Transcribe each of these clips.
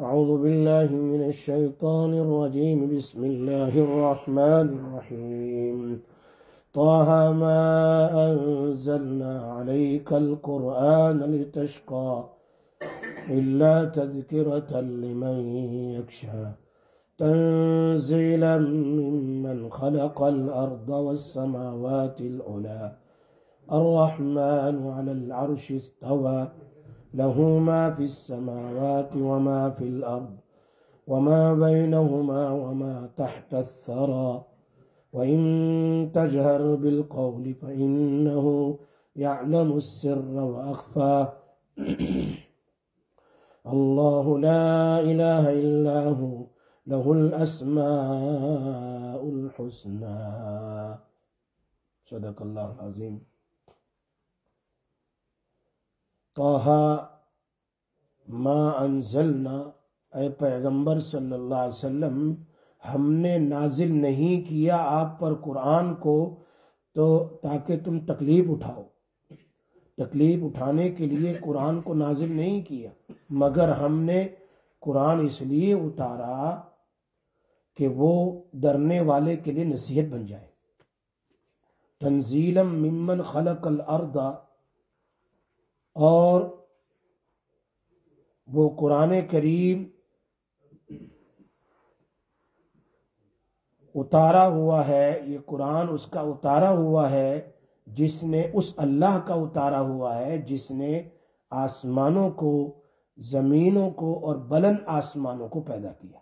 أعوذ بالله من الشيطان الرجيم. بسم الله الرحمن الرحيم. طه ما أنزلنا عليك القرآن لتشقى إلا تذكرة لمن يخشى تنزيلا ممن خلق الأرض والسماوات العلى الرحمن على العرش استوى له ما في السماوات وما في الأرض وما بينهما وما تحت الثرى وإن تجهر بالقول فإنه يعلم السر وأخفى الله لا إله إلا هو له الأسماء الحسنى. صدق اللہ العظیم. طه ما انزلنا، اے پیغمبر صلی اللہ علیہ وسلم، ہم نے نازل نہیں کیا آپ پر قرآن کو تو تاکہ تم تکلیف اٹھاؤ. تکلیف اٹھانے کے لیے قرآن کو نازل نہیں کیا، مگر ہم نے قرآن اس لیے اتارا کہ وہ ڈرنے والے کے لیے نصیحت بن جائے. تنزیلا ممن خلق الارض، اور وہ قرآن کریم اتارا ہوا ہے، یہ قرآن اس کا اتارا ہوا ہے جس نے، اس اللہ کا اتارا ہوا ہے جس نے آسمانوں کو، زمینوں کو اور بلند آسمانوں کو پیدا کیا.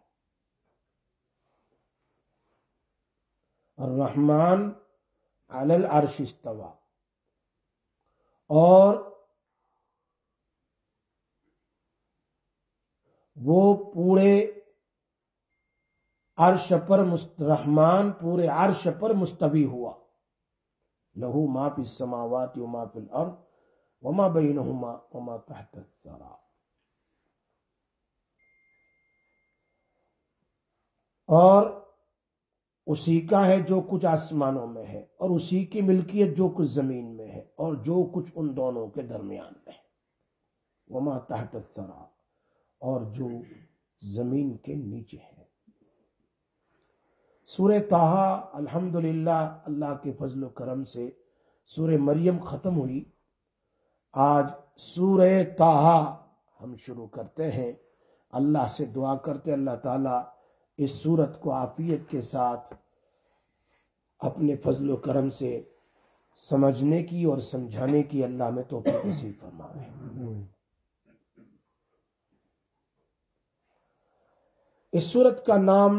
الرحمن علی العرش استوى، اور وہ پورے عرش پر رحمان پورے عرش پر مستوی ہوا. لہو ما فی السماوات وما فی الارض وما بینہما وما تحت الثری، اور اسی کا ہے جو کچھ آسمانوں میں ہے، اور اسی کی ملکیت جو کچھ زمین میں ہے، اور جو کچھ ان دونوں کے درمیان میں ہے. وما تحت الثری، اور جو زمین کے نیچے ہے. سورہ طہ الحمدللہ اللہ کے فضل و کرم سے سورہ مریم ختم ہوئی. آج سورہ طہ ہم شروع کرتے ہیں. اللہ سے دعا کرتے اللہ تعالیٰ اس سورت کو عافیت کے ساتھ اپنے فضل و کرم سے سمجھنے کی اور سمجھانے کی اللہ میں توفیق نصیب فرمائے. اس سورت کا نام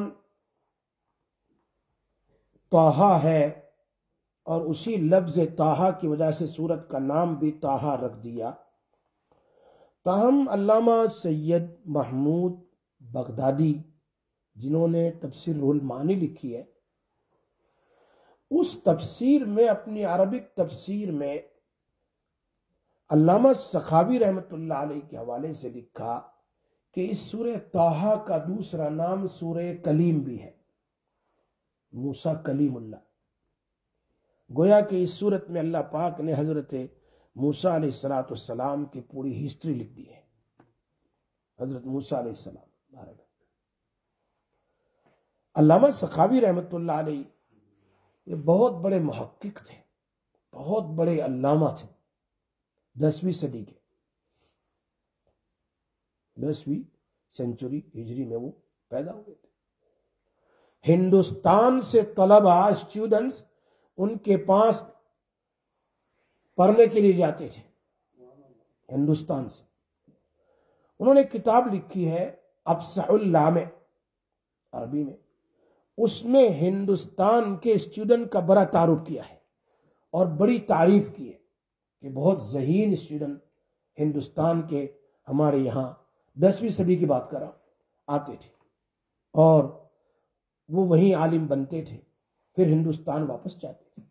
طہ ہے، اور اسی لفظ طہ کی وجہ سے سورت کا نام بھی طہ رکھ دیا. تاہم علامہ سید محمود بغدادی جنہوں نے تفسیر روح المعانی لکھی ہے، اس تفسیر میں، اپنی عربک تفسیر میں، علامہ سخاوی رحمۃ اللہ علیہ کے حوالے سے لکھا کہ اس سورہ طہ کا دوسرا نام سورہ کلیم بھی ہے، موسیٰ کلیم اللہ. گویا کہ اس سورت میں اللہ پاک نے حضرت موسیٰ علیہ السلام کی پوری ہسٹری لکھ دی ہے. حضرت موسیٰ علیہ السلام. علامہ سخاوی رحمۃ اللہ علیہ یہ بہت بڑے محقق تھے، بہت بڑے علامہ تھے. 10ویں صدی کے، 10ویں سینچری ہجری میں وہ پیدا ہوئے تھے. ہندوستان سے طلبہ، اسٹوڈنٹس ان کے پاس پڑھنے کے لیے جاتے تھے. ہندوستان سے انہوں نے کتاب لکھی ہے افصح اللامع عربی میں. اس میں ہندوستان کے اسٹوڈنٹ کا بڑا تعارف کیا ہے اور بڑی تعریف کی ہے کہ بہت ذہین اسٹوڈنٹ ہندوستان کے ہمارے یہاں 10ویں صدی کی بات کر رہا ہوں آتے تھے، اور وہ وہیں عالم بنتے تھے، پھر ہندوستان واپس جاتے تھے.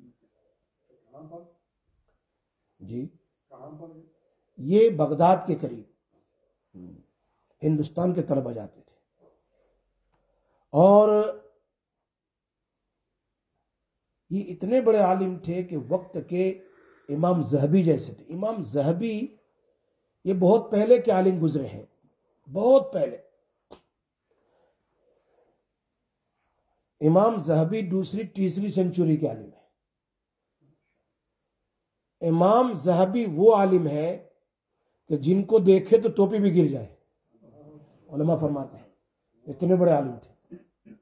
جی یہ بغداد کے قریب ہندوستان کے طلبہ جاتے تھے. اور یہ اتنے بڑے عالم تھے کہ وقت کے امام ذہبی جیسے تھے. امام ذہبی یہ بہت پہلے کے عالم گزرے ہیں، بہت پہلے. امام ذہبی دوسری تیسری سنچری کے عالم ہے. امام ذہبی وہ عالم ہے کہ جن کو دیکھے تو ٹوپی بھی گر جائے. علماء فرماتے ہیں اتنے بڑے عالم تھے,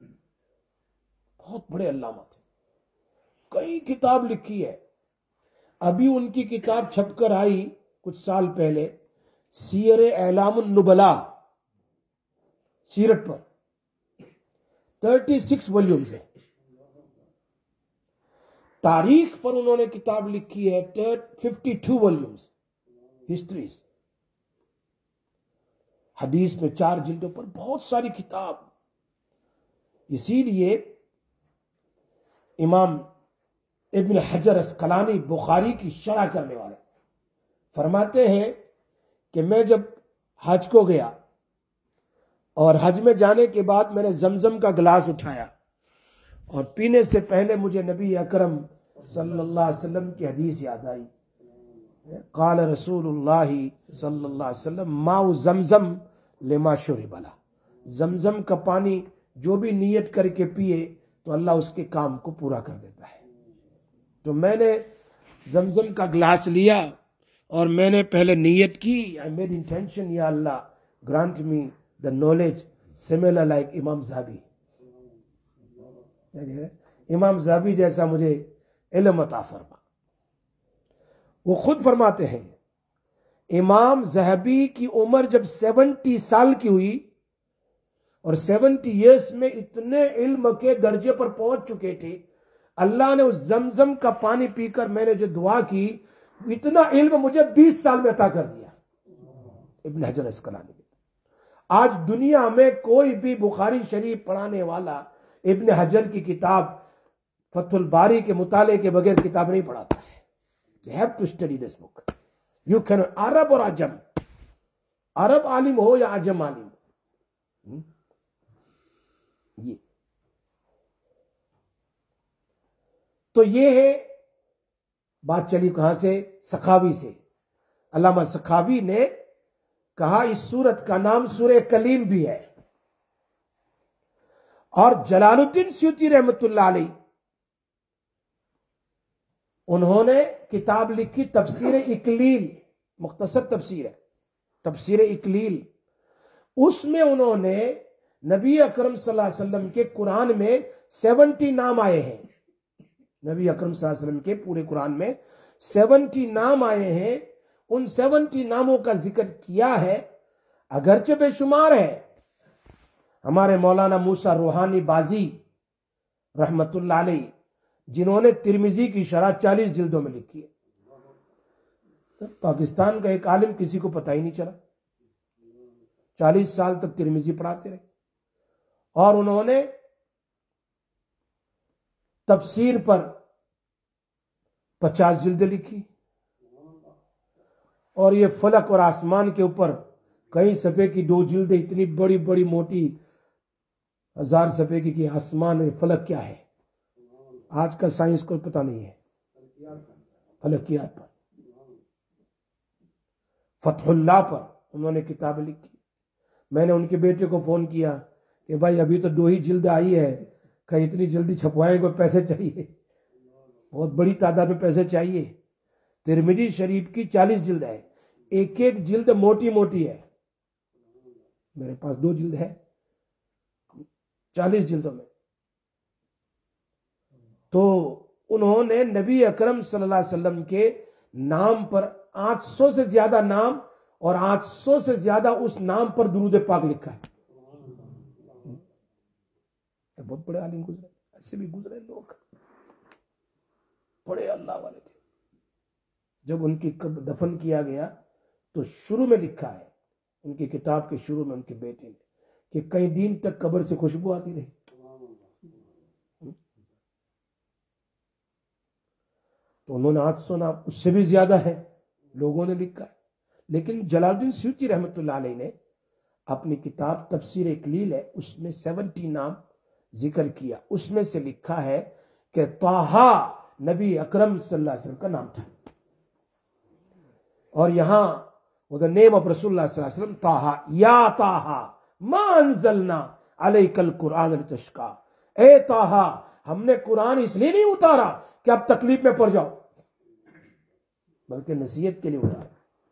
بہت بڑے علامہ تھے. کئی کتاب لکھی ہے. ابھی ان کی کتاب چھپ کر آئی کچھ سال پہلے, سیر اعلام النبلاء, سیرت پر 36 والیومز ہے. تاریخ پر انہوں نے کتاب لکھی ہے 52 والیومز, ہسٹریز. حدیث میں 4 جلدوں پر بہت ساری کتاب. اسی لیے امام ابن حجر اسقلانی بخاری کی شرح کرنے والے فرماتے ہیں کہ میں جب حج کو گیا اور حج میں جانے کے بعد میں نے زمزم کا گلاس اٹھایا اور پینے سے پہلے مجھے نبی اکرم صلی اللہ علیہ وسلم کی حدیث یاد آئی. قال رسول اللہ صلی اللہ علیہ وسلم ماء زمزم لما شرب له. زمزم کا پانی جو بھی نیت کر کے پیے تو اللہ اس کے کام کو پورا کر دیتا ہے. تو میں نے زمزم کا گلاس لیا اور میں نے پہلے نیت کی. I made intention, یا اللہ grant me the knowledge similar like امام ذہبی. امام ذہبی جیسا مجھے علم عطا فرما. وہ خود فرماتے ہیں امام ذہبی کی عمر جب 70 سال کی ہوئی اور 70 ایئرس میں اتنے علم کے درجے پر پہنچ چکے تھے, اللہ نے اس زمزم کا پانی پی کر میں نے جو دعا کی اتنا علم مجھے 20 سال میں عطا کر دیا. ابن حجر اسقلانی. آج دنیا میں کوئی بھی بخاری شریف پڑھانے والا ابن حجر کی کتاب فتح الباری کے مطالعے کے بغیر کتاب نہیں پڑھاتا ہے. You have to study this book. You can, عرب اور عجم, عرب عالم ہو یا عجم عالم. یہ تو یہ ہے بات. چلی کہاں سے؟ سخاوی سے. علامہ سخاوی نے کہا اس سورت کا نام سورہ کلیم بھی ہے. اور جلال الدین سیوطی رحمت اللہ علیہ انہوں نے کتاب لکھی تفسیر اکلیل, مختصر تفسیر ہے تفسیر اکلیل. اس میں انہوں نے نبی اکرم صلی اللہ علیہ وسلم کے قرآن میں 70 نام آئے ہیں. نبی اکرم صلی اللہ علیہ وسلم کے پورے قرآن میں 70 نام آئے ہیں. ان 70 ناموں کا ذکر کیا ہے, اگرچہ بے شمار ہے. ہمارے مولانا موسیٰ روحانی بازی رحمت اللہ علیہ جنہوں نے ترمذی کی شرح 40 جلدوں میں لکھی ہے. پاکستان کا ایک عالم کسی کو پتہ ہی نہیں چلا. 40 سال تک ترمذی پڑھاتے رہے. اور انہوں نے تفسیر پر 50 جلدیں لکھی. اور یہ فلک اور آسمان کے اوپر کئی صفحے کی 2 جلدیں, اتنی بڑی بڑی موٹی 1000 صفحے کی کہ آسمان میں فلک کیا ہے. آج کا سائنس کو پتہ نہیں ہے. فلکیات پر, فتح اللہ پر انہوں نے کتاب لکھی. میں نے ان کے بیٹے کو فون کیا کہ بھائی ابھی تو 2 ہی جلد آئی ہے, کہ اتنی جلدی چھپوائیں کو پیسے چاہیے, بہت بڑی تعداد میں پیسے چاہیے. ترمذی شریف کی 40 جلد ہے, ایک ایک جلد موٹی موٹی ہے. میرے پاس 2 جلد ہے 40 جلدوں میں. تو انہوں نے نبی اکرم صلی اللہ علیہ وسلم کے نام پر 800 سے زیادہ نام اور 800 سے زیادہ اس نام پر درود پاک لکھا ہے. بہت بڑے عالم گزرے, ایسے بھی گزرے لوگ, بڑے اللہ والے تھے. جب ان کی دفن کیا گیا تو شروع میں لکھا ہے ان کی کتاب کے شروع میں ان کے بیٹے نے کہ کئی دن تک قبر سے خوشبو آتی رہی. تو انہوں نے 800 نام, اس سے بھی زیادہ ہے لوگوں نے لکھا ہے. لیکن جلال الدین سیوطی رحمت اللہ علیہ نے اپنی کتاب تفسیر اکلیل ہے, اس میں 70 نام ذکر کیا. اس میں سے لکھا ہے کہ طٰہٰ نبی اکرم صلی اللہ علیہ وسلم کا نام تھا. اور یہاں the name of Rasulullah sallallahu alaihi wasallam, Taha, Ya Taha, Ma anzalna alaykal Qur'an litashqa. اے طاہا، ہم نے قرآن اس لیے نہیں اتارا کہ آپ تکلیف میں پڑ جاؤ، بلکہ نصیحت کے لیے اتارا۔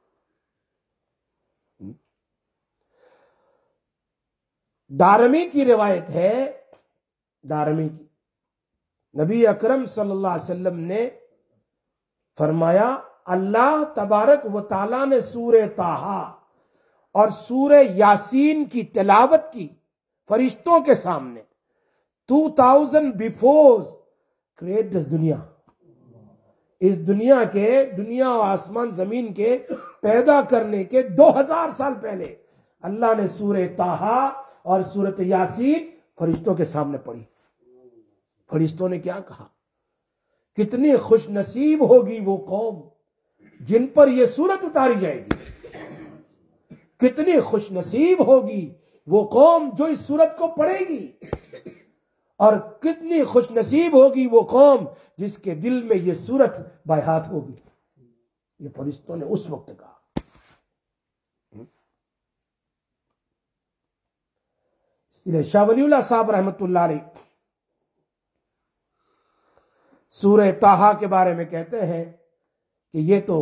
دارمی کی روایت ہے، دارمی کی، نبی اکرم صلی اللہ علیہ وسلم نے فرمایا اللہ تبارک و تعالیٰ نے سورہ طٰہٰ اور سورہ یاسین کی تلاوت کی فرشتوں کے سامنے 2000 بیفور کریٹ دس دنیا، اس دنیا کے، دنیا و آسمان زمین کے پیدا کرنے کے 2000 سال پہلے اللہ نے سورہ طٰہٰ اور سورۃ یاسین فرشتوں کے سامنے پڑھی۔ فرشتوں نے کیا کہا؟ کتنی خوش نصیب ہوگی وہ قوم جن پر یہ سورت اتاری جائے گی، کتنی خوش نصیب ہوگی وہ قوم جو اس سورت کو پڑھے گی، اور کتنی خوش نصیب ہوگی وہ قوم جس کے دل میں یہ سورت بائہات ہوگی۔ یہ فرشتوں نے اس وقت کہا۔ اس لیے شاہ ولی اللہ صاحب رحمۃ اللہ علیہ سورہ طٰہٰ کے بارے میں کہتے ہیں کہ یہ تو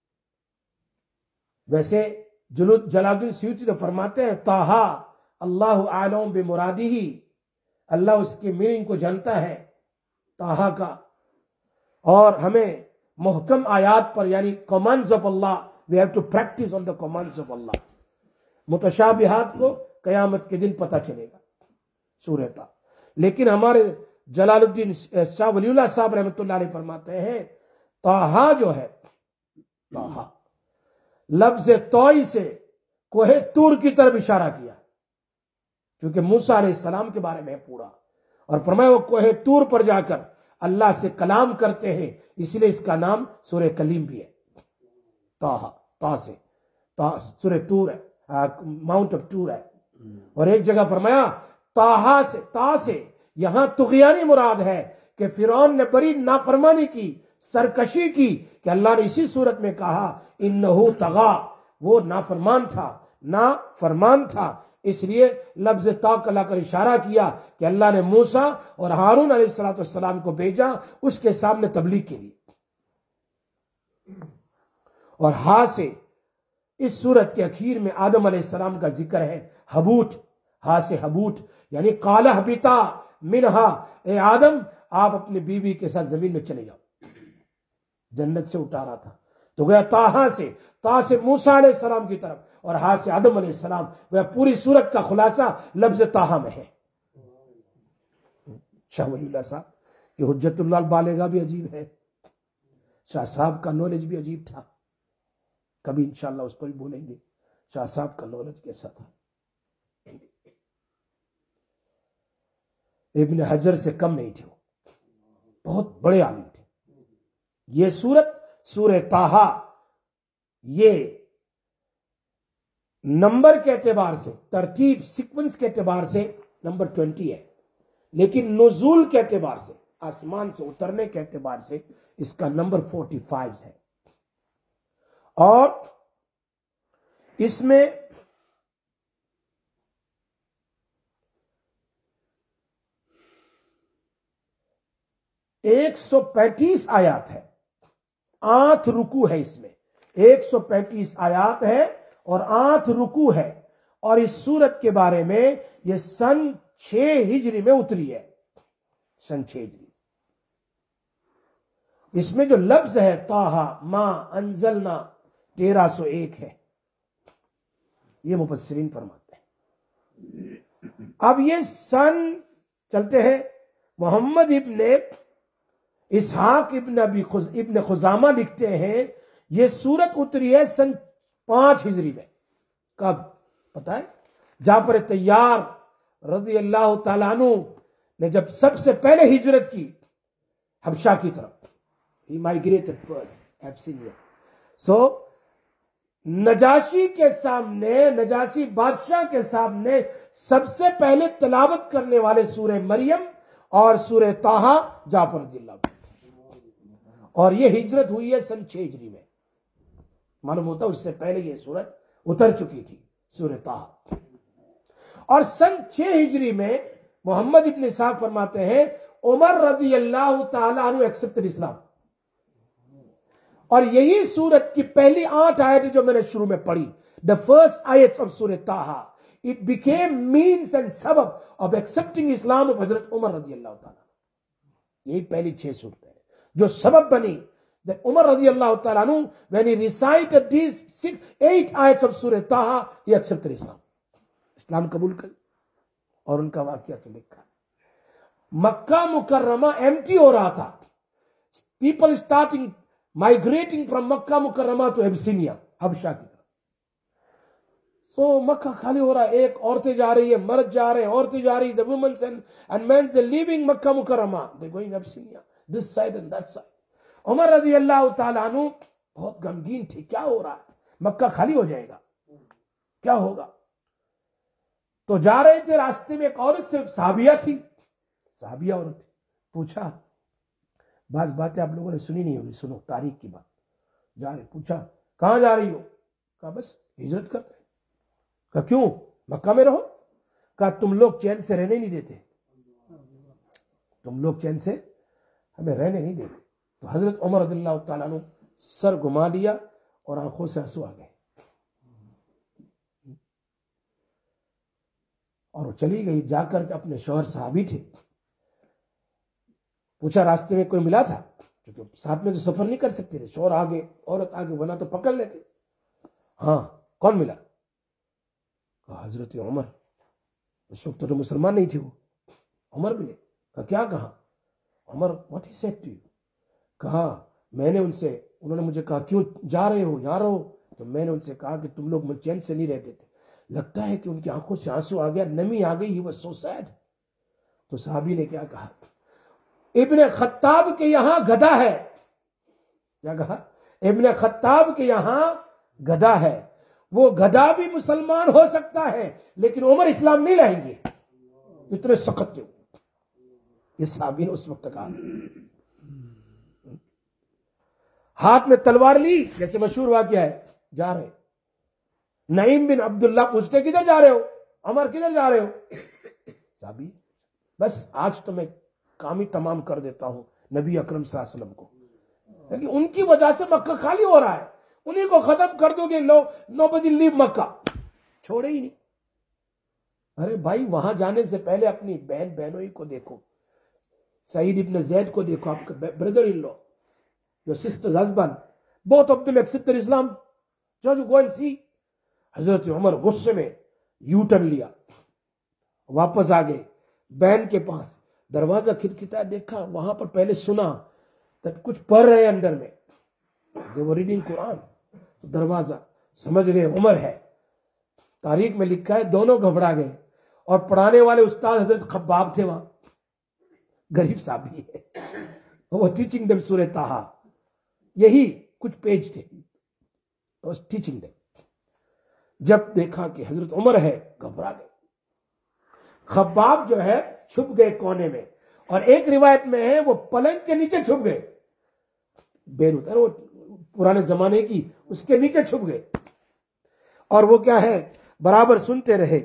ویسے جلال الدین سیوطی تو فرماتے ہیں طٰہٰ اللہ عالم بمرادہ، اللہ اس کی میننگ کو جانتا ہے طٰہٰ کا، اور ہمیں محکم آیات پر یعنی commands of Allah, we have to practice on the commands of Allah, متشابہات کو قیامت کے دن پتہ چلے گا سورہ طٰہٰ۔ لیکن ہمارے جلال الدین شاہ ولی اللہ صاحب رحمۃ اللہ علیہ فرماتے ہیں طٰہٰ جو ہے، طٰہٰ لفظ طوئی سے کوہ طور کی طرف اشارہ کیا، کیونکہ موسیٰ علیہ السلام کے بارے میں پورا، اور فرمایا وہ کوہ طور پر جا کر اللہ سے کلام کرتے ہیں، اس لیے اس کا نام سورہ کلیم بھی ہے۔ طٰہٰ، طٰ سے، سورہ طور ہے، ماؤنٹ آف ٹور ہے۔ اور ایک جگہ فرمایا طٰہٰ سے، طٰ سے یہاں طغیانی مراد ہے کہ فرعون نے بڑی نافرمانی کی، سرکشی کی، کہ اللہ نے اسی صورت میں کہا انہو طغیٰ، وہ نافرمان تھا، اس لیے لفظ طٰ کا لا کر اشارہ کیا کہ اللہ نے موسیٰ اور ہارون علیہ السلام کو بھیجا اس کے سامنے تبلیغ کے لیے۔ اور ہا سے اس سورت کے اخیر میں آدم علیہ السلام کا ذکر ہے، حبوت، ہا سے حبوت یعنی قال اہبطا منہا، اے آدم آپ اپنی بیوی کے ساتھ زمین میں چلے جاؤ، جنت سے اتارا تھا تو گیا طٰہٰ سے، طٰ سے موسیٰ علیہ السلام کی طرف، اور ہا سے آدم علیہ السلام، وہ پوری سورت کا خلاصہ لفظ طٰہٰ میں ہے۔ شاہ ولی اللہ صاحب کہ حجت اللہ البالغہ بھی عجیب ہے، شاہ صاحب کا نالج بھی عجیب تھا، کبھی انشاءاللہ اس پر بھی بولیں گے شاہ صاحب کا نالج کیسا تھا۔ ابن حجر سے کم نہیں تھے، بہت بڑے عالم تھے۔ یہ سورت سورہ طٰہٰ یہ نمبر کے اعتبار سے، ترتیب سیکوینس کے اعتبار سے نمبر 20 ہے، لیکن نزول کے اعتبار سے، آسمان سے اترنے کے اعتبار سے اس کا نمبر 45 ہے۔ اور اس میں ایک 135 آیات ہے، 8 رکوع ہے، اس میں 135 آیات ہے اور 8 رکوع ہے، اور اس سورت کے بارے میں یہ سن 6 ہجری میں اتری ہے، سن 6 ہجری۔ اس میں جو لفظ ہے طٰہٰ ما انزلنا 1301 ہے، یہ مفسرین فرماتے ہیں۔ اب یہ سن چلتے ہیں، محمد ابن اسحاق ابن خزامہ لکھتے ہیں یہ سورت اتری ہے سن 5 ہجری میں۔ کب پتہ ہے؟ جعفر طیار رضی اللہ تعالیٰ عنہ نے جب سب سے پہلے ہجرت کی حبشہ کی طرف، he migrated first Abyssinia. So Najashi کے سامنے، نجاشی بادشاہ کے سامنے سب سے پہلے تلاوت کرنے والے سورہ مریم اور سورہ طٰہٰ جعفر رضی اللہ عنہ، اور یہ ہجرت ہوئی ہے سن 6 ہجری میں۔ معلوم ہوتا اس سے پہلے یہ سورت اتر چکی تھی، سورہ طٰہٰ۔ اور سن 6 ہجری میں محمد ابن اسحاق فرماتے ہیں عمر رضی اللہ تعالیٰ عنہ ایکسپٹڈ اسلام، اور یہی سورت کی پہلی 8 آیتیں جو میں نے شروع میں پڑھی، the first ayats of سورہ Taha, it became means and sabab of accepting Islam of حضرت عمر رضی اللہ تعالیٰ۔ یہی پہلی 6 صورتیں جو سبب بنی that عمر رضی اللہ تعالیٰ عنہ when he recited these 8 ayats of سورہ طٰہٰ he accepted Islam، اسلام قبول کر۔ اور ان کا واقعہ تو لکھا، مکہ مکرمہ ایمٹی ہو رہا تھا، people starting migrating from مکہ مکرمہ to Abyssinia، حبشہ کی طرف۔ سو مکہ خالی ہو رہا ہے، ایک عورتیں جا رہی ہے، مرد جا رہے ہیں، عورتیں جا رہی ہیں، the women and men they leaving مکہ مکرمہ they going Abyssinia this side and that side۔ عمر رضی اللہ تعالیٰ عنہ بہت غمگین تھے، کیا ہو رہا ہے، مکہ خالی ہو جائے گا، کیا ہوگا؟ تو جا رہے تھے، راستے میں ایک عورت سے، صحابیہ تھی، صحابیہ عورت، پوچھا، بعض باتیں آپ لوگوں نے سنی نہیں ہوگی، سنو تاریخ کی بات۔ جا رہے، پوچھا کہاں جا رہی ہو؟ کہا بس ہجرت کرتے۔ کہا کیوں؟ مکہ میں رہو۔ کہا تم لوگ چین سے رہنے نہیں دیتے، تم لوگ چین سے ہمیں رہنے نہیں دیتے۔ تو حضرت عمر رضی اللہ تعالیٰ عنہ سر گھما لیا اور آنکھوں سے آنسو آ گئے، اور وہ چلی گئی، جا کر کے اپنے شوہر صحابی تھے، پوچھا راستے میں کوئی ملا تھا، کیونکہ ساتھ میں تو سفر نہیں کر سکتے تھے، شوہر آگے عورت آگے، ورنہ تو پکڑ لیتے۔ ہاں کون ملا؟ کہا حضرت عمر، اس وقت تو مسلمان نہیں تھے وہ، عمر ملے۔ کہا کیا کہا؟ عمر what he said to you؟ کہا میں نے ان سے، انہوں نے مجھے کہا کیوں جا رہے ہو، یہاں رہو، تو میں نے ان سے کہا کہ تم لوگ چین سے نہیں رہتے تھے۔ لگتا ہے کہ ان کی آنکھوں سے آنسو آ گیا، نمی آ گئی، he was so sad۔ تو صحابی نے کیا کہا؟ ابن خطاب کے یہاں گدھا ہے، کیا کہا؟ ابن خطاب کے یہاں گدھا ہے، وہ گدھا بھی مسلمان ہو سکتا ہے لیکن عمر اسلام نہیں لائیں گے، اتنے سخت تھے یہ صحابی نے اس وقت کہا۔ ہاتھ میں تلوار لی، جیسے مشہور واقعہ ہے، جا رہے، نعیم بن عبداللہ پوچھتے کدھر جا رہے ہو؟ عمر کدھر جا رہے ہو؟ صحابی بس آج تو میں کام ہی تمام کر دیتا ہوں نبی اکرم صلی اللہ علیہ وسلم کو، لیکن ان کی وجہ سے مکہ خالی ہو رہا ہے، انہیں کو ختم کر دو گے، nobody leave مکہ، چھوڑے ہی نہیں۔ ارے بھائی وہاں جانے سے پہلے اپنی بہنوئی کو دیکھو، سعید ابن زید کو دیکھو، آپ کا brother in law, your sister's husband, both of them accepted Islam, just go and see۔ حضرت عمر غصے میں یو ٹرن لیا، واپس آ گئے بہن کے پاس، دروازہ کھٹکھٹا دیکھا، وہاں پر پہلے سنا کچھ پڑھ رہے ہیں اندر میں، they were reading قرآن، تو دروازہ سمجھ گئے عمر ہے۔ تاریخ میں لکھا ہے دونوں گھبرا گئے، اور پڑھانے والے استاد حضرت خباب تھے وہاں، غریب صحابی ہے، وہ ٹیچنگ دم سورہ طٰہٰ، یہی کچھ پیج تھے، ٹیچنگ دم۔ جب دیکھا کہ حضرت عمر ہے، گھبرا گئے۔ خباب جو ہے چھپ گئے کونے میں، اور ایک روایت میں ہے وہ پلنگ کے نیچے چھپ گئے، بیروت وہ پرانے زمانے کی، اس کے نیچے چھپ گئے، اور وہ کیا ہے برابر سنتے رہے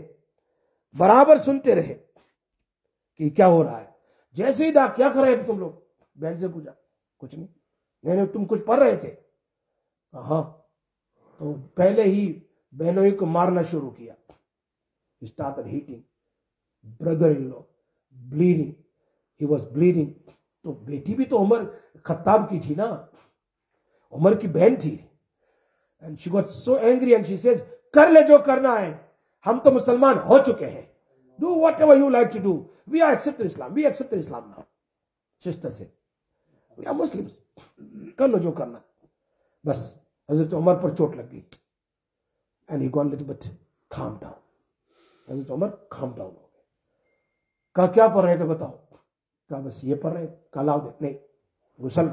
کہ کیا ہو رہا ہے۔ جیسے ہی کیا کر رہے تھے تم لوگ؟ بہن سے پوچھا، کچھ نہیں، میں نے، تم کچھ پڑھ رہے تھے؟ ہاں۔ تو پہلے ہی بہنوئی کو مارنا شروع کیا، started hitting brother-in-law, bleeding, he was bleeding۔ تو بیٹی بھی تو عمر خطاب کی تھی نا، عمر کی بہن تھی، and she got so angry and she says کر لے جو کرنا ہے، ہم تو مسلمان ہو چکے ہیں، do whatever you like to do، we are accepted Islam now۔ sister said we are Muslims، کر لو جو کرنا۔ بس حضرت عمر پر چوٹ لگ گئی، and he got a little bit calm down۔ حضرت عمر calm down ہو گئے۔ کہا کیا پڑھ رہے تھے بتاؤ؟ کہا بس یہ پڑھ رہے تھے۔ کہا لاؤ دے، نہیں، غسل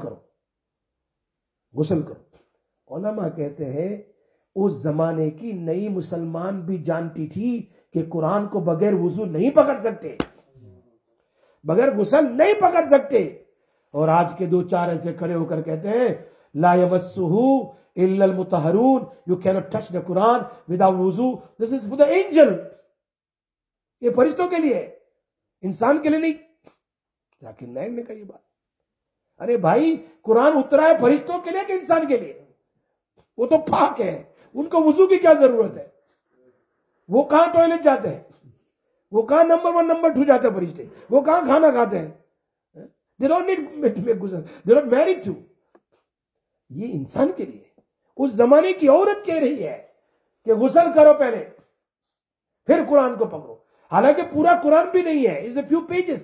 کرو۔ علماء کہتے ہیں اس زمانے کی نئی مسلمان بھی جانتی تھی کہ قرآن کو بغیر وضو نہیں پکڑ سکتے، بغیر غسل نہیں پکڑ سکتے، اور آج کے 2-4 ایسے کھڑے ہو کر کہتے ہیں لا یمسہ إِلَّا الْمُطَهَّرُونَ. You cannot touch the Quran without wuzu. This is for the angel. یہ فرشتوں کے لیے ہے, انسان کے لیے نہیں. ذاکر نائک نے کہا یہ بات. ارے بھائی قرآن اترا ہے فرشتوں کے لیے کہ انسان کے لیے؟ وہ تو پاک ہے, ان کو وضو کی کیا ضرورت ہے؟ وہ کہاں ٹوائلٹ جاتے ہیں؟ وہ کہاں نمبر 1 نمبر 2 جاتے ہیں فرشتے؟ وہ کہاں کھانا کھاتے ہیں؟ They don't need غسل. They are not married to. یہ انسان کے لیے. اس زمانے کی عورت کہہ رہی ہے کہ غسل کرو پہلے پھر قرآن کو پکڑو. حالانکہ پورا قرآن بھی نہیں ہے, it's a few pages.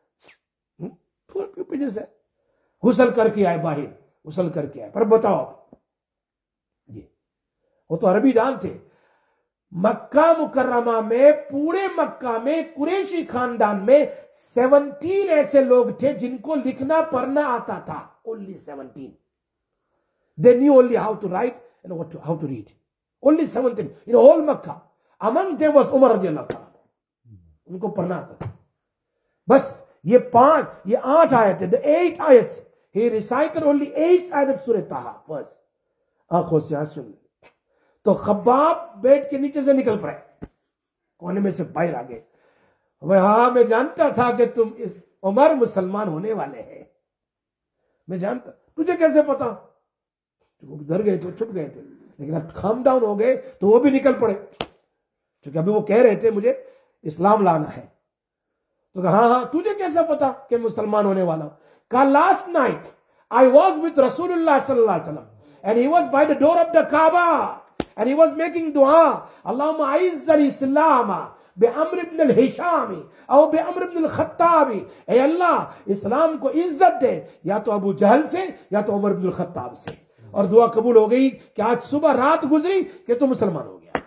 few pages ہے. غسل کر کے آئے باہر, غسل کر کے آئے. پر بتاؤ, یہ وہ تو عربی ڈان تھے. مکہ مکرمہ میں, پورے مکہ میں قریشی خاندان میں 17 ایسے لوگ تھے جن کو لکھنا پڑھنا آتا تھا. Only 17. They knew only how to write and how to read. Only 17 in whole Makkah. Amongst them was Umar رضی اللہ تعالیٰ. ان کو پڑھنا آتا تھا. بس یہ 8 آیت ہے. The 8 ayats. He recited only 8 ayat of Surah Taha first. آنکھوں سے آنسو. تو خباب بیٹ کے نیچے سے نکل پڑے, کونے میں سے باہر آ گئے. ہاں میں جانتا تھا کہ تم عمر مسلمان ہونے والے ہیں, میں جانتا. تجھے کیسے پتا؟ ڈر گئے تو چھپ گئے تھے, لیکن اب کام ڈاؤن ہو گئے تو وہ بھی نکل پڑے, چونکہ ابھی وہ کہہ رہے تھے مجھے اسلام لانا ہے. تو کہا ہاں تجھے کیسے پتا کہ مسلمان ہونے والا ہوں؟ کہا last night I was with رسول اللہ صلی اللہ علیہ وسلم and he was by the door of the Kaaba and he was making dua, اللهم اعز الاسلام بعمر بن الہشام او بعمر بن الخطاب. اے اللہ اسلام کو عزت دے, یا تو ابو جہل سے یا تو عمر بن الخطاب سے. اور دعا قبول ہو گئی کہ آج صبح رات گزری کہ تو مسلمان ہو گیا.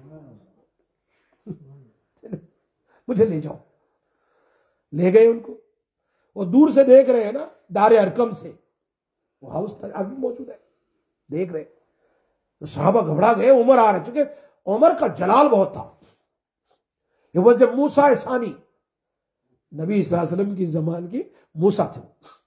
مجھے لے جاؤ. لے گئے ان کو. وہ دور سے دیکھ رہے ہیں نا, دار ارکم سے, وہ ہاؤس ابھی موجود ہے, دیکھ رہے. تو صحابہ گھبرا گئے. عمر آ رہے, چونکہ عمر کا جلال بہت تھا. یہ وہ جب موسیٰ ثانی, نبی صلی اللہ علیہ وسلم کی زمان کی موسیٰ تھے.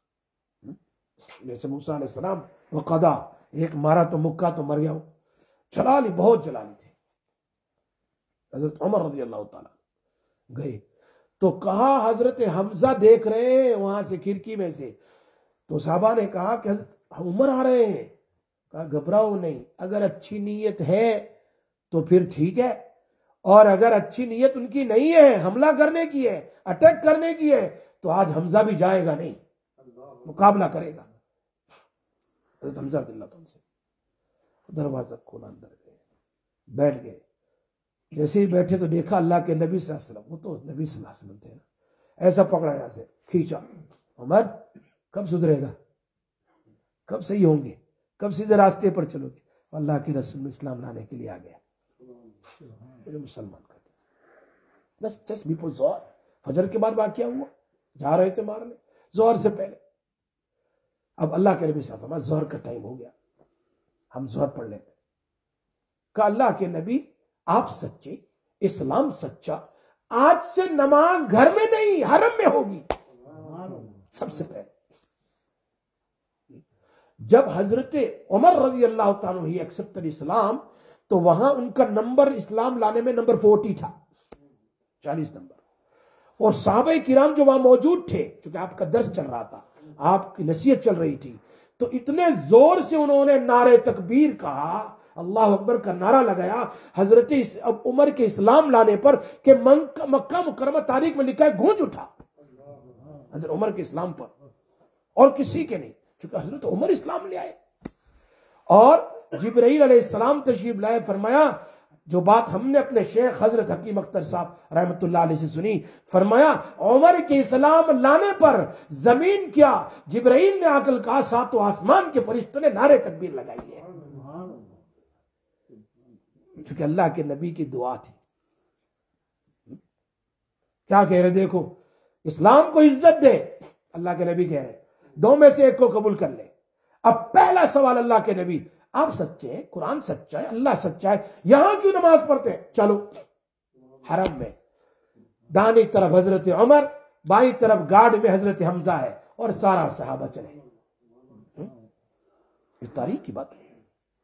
جیسے موسیٰ علیہ السلام وقدا, ایک مارا تو مکہ تو مر گیا. ہو جلالی, بہت جلالی تھے. حضرت عمر رضی اللہ تعالیٰ گئے تو کہا حضرت حمزہ دیکھ رہے ہیں وہاں سے کھڑکی میں سے. تو صحابہ نے کہا کہ حضرت عمر آ رہے ہیں. کہا گھبراؤ نہیں, اگر اچھی نیت ہے تو پھر ٹھیک ہے, اور اگر اچھی نیت ان کی نہیں ہے, حملہ کرنے کی ہے, اٹیک کرنے کی ہے, تو آج حمزہ بھی جائے گا نہیں, مقابلہ کرے گا. حضرت حمزہ رضی اللہ عنہ سے دروازہ کھولا, اندر گئے, بیٹھ گئے. جیسے ہی بیٹھے تو دیکھا اللہ کے نبی صلی اللہ علیہ وسلم. وہ تو نبی صلی اللہ علیہ وسلم تھے نا. ایسا پکڑا, یہاں سے کھینچا. عمر کب سدھرے گا, کب صحیح ہوں گے, کب سیدھے راستے پر چلو گے؟ اللہ کے رسول اسلام لانے کے لیے آ گیا, مجھے مسلمان کر دیا. بس جسٹ بیفور ظہر, فجر کے بعد واقعہ ہوا. جا رہے تھے مارنے ظہر سے پہلے. اب اللہ کے نبی صلی اللہ علیہ وسلم, ظہر کا ٹائم ہو گیا, ہم ظہر پڑھ لیتے. کہ اللہ کے نبی آپ سچے, اسلام سچا, آج سے نماز گھر میں نہیں حرم میں ہوگی. سب سے پہلے جب حضرت عمر رضی اللہ تعالیٰ ہی ایکسپٹڈ اسلام, تو وہاں ان کا نمبر اسلام لانے میں نمبر 40 تھا, 40 نمبر. اور صحابہ کرام جو وہاں موجود تھے, چونکہ آپ کا درس چل رہا تھا, آپ کی نصیحت چل رہی تھی, تو اتنے زور سے انہوں نے نعرہ تکبیر کہا, اللہ اکبر کا نعرہ لگایا حضرت عمر کے اسلام لانے پر, کہ مکہ مکرمہ تاریخ میں لکھا ہے گونج اٹھا حضرت عمر کے اسلام پر, اور کسی کے نہیں, چونکہ حضرت عمر اسلام لے آئے. اور جبرائیل علیہ السلام تشریف لائے. فرمایا جو بات ہم نے اپنے شیخ حضرت حکیم اختر صاحب رحمت اللہ علیہ سے سنی, فرمایا عمر کے اسلام لانے پر زمین کیا, جبرائیل نے آ کر کہا, 7 آسمان کے فرشتوں نے نعرہ تکبیر لگائی ہے. چونکہ اللہ کے نبی کی دعا تھی. کیا کہہ رہے, دیکھو اسلام کو عزت دے, اللہ کے نبی کہہ رہے, 2 میں سے ایک کو قبول کر لے. اب پہلا سوال اللہ کے نبی, آپ سچے ہیں, قرآن سچا ہے, اللہ سچا ہے, یہاں کیوں نماز پڑھتے ہیں؟ چلو حرم میں, دانی طرف حضرت عمر, بائیں طرف گارڈ میں حضرت حمزہ ہے, اور سارا صحابہ چلے. یہ تاریخ کی بات ہے.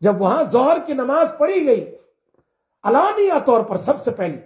جب وہاں ظہر کی نماز پڑھی گئی علانیہ طور پر سب سے پہلی،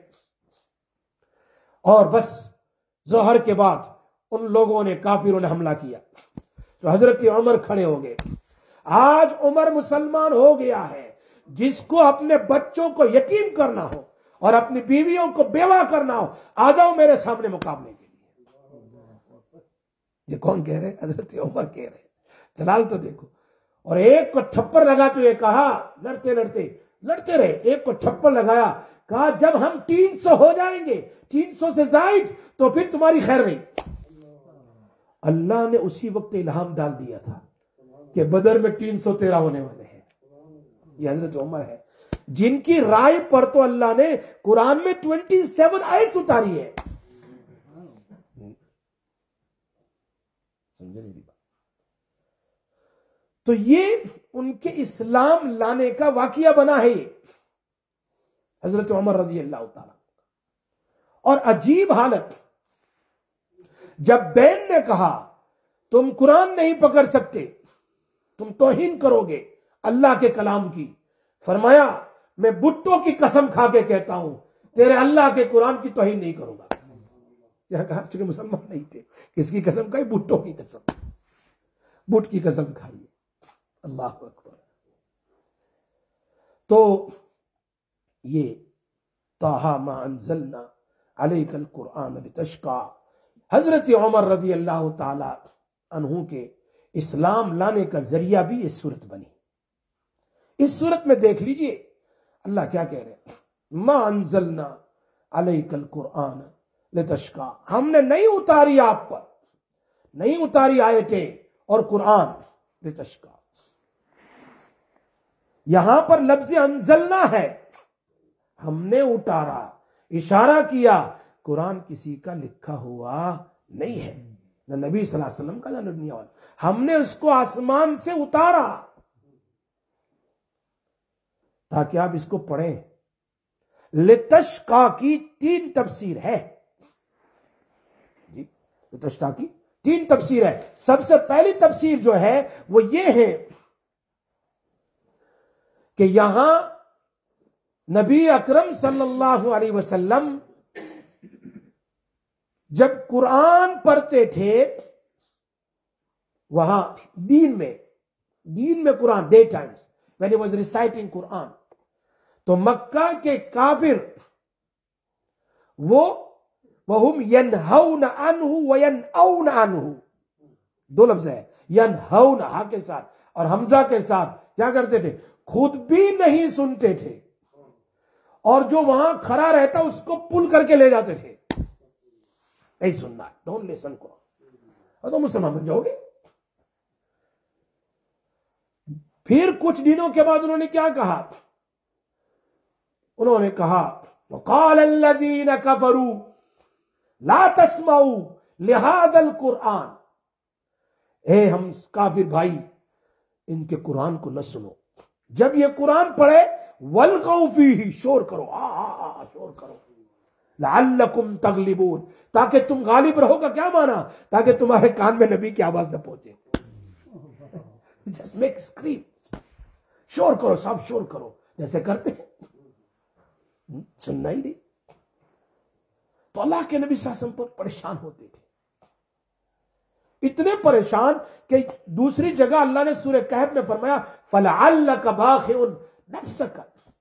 اور بس ظہر کے بعد ان لوگوں نے کافروں نے حملہ کیا تو حضرت عمر کھڑے ہو گئے. آج عمر مسلمان ہو گیا ہے. جس کو اپنے بچوں کو یتیم کرنا ہو اور اپنی بیویوں کو بیوہ کرنا ہو، آ جاؤ میرے سامنے مقابلے کے لیے. یہ کون کہہ رہے؟ حضرت عمر کہہ رہے. جلال تو دیکھو. اور ایک کو تھپڑ لگاتے ہوئے کہا، لڑتے رہے، ایک کو تھپڑ لگایا، کہا جب ہم 300 ہو جائیں گے، 300 سے زائد، تو پھر تمہاری خیر نہیں. اللہ نے اسی وقت الہام ڈال دیا تھا کہ بدر میں 313 ہونے والے ہیں. یہ حضرت عمر ہے جن کی رائے پر تو اللہ نے قرآن میں 27 آیت اتاری ہے. سمجھے میری بات؟ تو یہ ان کے اسلام لانے کا واقعہ بنا ہے حضرت عمر رضی اللہ تعالی. اور عجیب حالت، جب بین نے کہا تم قرآن نہیں پکڑ سکتے، تم توہین کرو گے اللہ کے کلام کی، فرمایا میں بتوں کی قسم کھا کے کہتا ہوں تیرے اللہ کے قرآن کی توہین نہیں کروں گا. کیا کہا؟ چونکہ مسلمان نہیں تھے. کس کی قسم کھائی؟ بتوں کی قسم. بت کی قسم کھائی. اللہ اکبر. تو یہ طٰہٰ ما انزلنا علیک القرآن لتشقیٰ، حضرت عمر رضی اللہ تعالی عنہ کے اسلام لانے کا ذریعہ بھی یہ صورت بنی. اس صورت میں دیکھ لیجئے اللہ کیا کہہ رہے ہیں، ما انزلنا علیک القرآن لتشقیٰ، ہم نے نہیں اتاری آپ پر، نہیں اتاری آیتیں اور قرآن لتشقیٰ. یہاں پر لفظ انزلنا ہے، ہم نے اتارا، اشارہ کیا قرآن کسی کا لکھا ہوا نہیں ہے، نہ نبی صلی اللہ علیہ وسلم کا، نہ دنیا والا. ہم نے اس کو آسمان سے اتارا تاکہ آپ اس کو پڑھیں. لتشقیٰ کی 3 تفسیر ہے جی، لتشقیٰ کی 3 تفسیر ہے. سب سے پہلی تفسیر جو ہے وہ یہ ہے کہ یہاں نبی اکرم صلی اللہ علیہ وسلم جب قرآن پڑھتے تھے وہاں دین میں قرآن the times when he was reciting قرآن، تو مکہ کے کافر وَهُمْ يَنْهَوْنَ عَنْهُ وَيَنْأَوْنَ عَنْهُ، 2 لفظ ہے، ینہون ہا کے ساتھ اور حمزہ کے ساتھ. کیا کرتے تھے؟ خود بھی نہیں سنتے تھے اور جو وہاں کھڑا رہتا اس کو پل کر کے لے جاتے تھے. نہیں سننا، ڈونٹ لسن کرو، اور تو مسلمان بن جاؤ گے. پھر کچھ دنوں کے بعد انہوں نے کیا کہا؟ انہوں نے کہا وَقَالَ الَّذِينَ كَفَرُوا لَا تَسْمَعُوا لِهَذَا الْقُرْآنِ، اے ہم کافر بھائی ان کے قرآن کو نہ سنو، جب یہ قرآن پڑھے وَالْغَوْا فِيهِ، شور کرو، شور کرو، لَعَلَّكُمْ تَغْلِبُونَ، تاکہ تم غالب رہو. کا کیا معنی؟ تاکہ تمہارے کان میں نبی کی آواز نہ پہنچے. Just make scream، شور کرو، سب شور کرو جیسے کرتے ہیں. سننا ہی نہیں. تو اللہ کے نبی صلی اللہ علیہ وسلم پر پریشان ہوتے تھے، اتنے پریشان کہ دوسری جگہ اللہ نے سورہ کہف میں فرمایا فَلَعَلَّكَ بَاخِعٌ نَفْسَكَ،